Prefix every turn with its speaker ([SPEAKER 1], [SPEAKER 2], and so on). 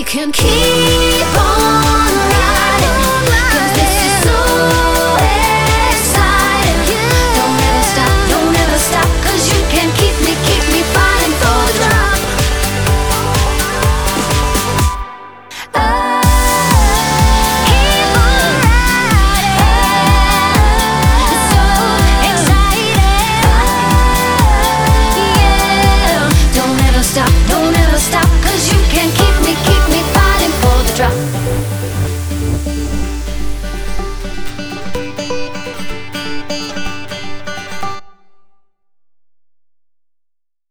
[SPEAKER 1] can keep on riding, 'cause this is so exciting. Don't ever stop, don't ever stop, 'cause you can keep me fighting for the drop. Keep on riding, so exciting. Yeah, don't ever stop, don't ever stop.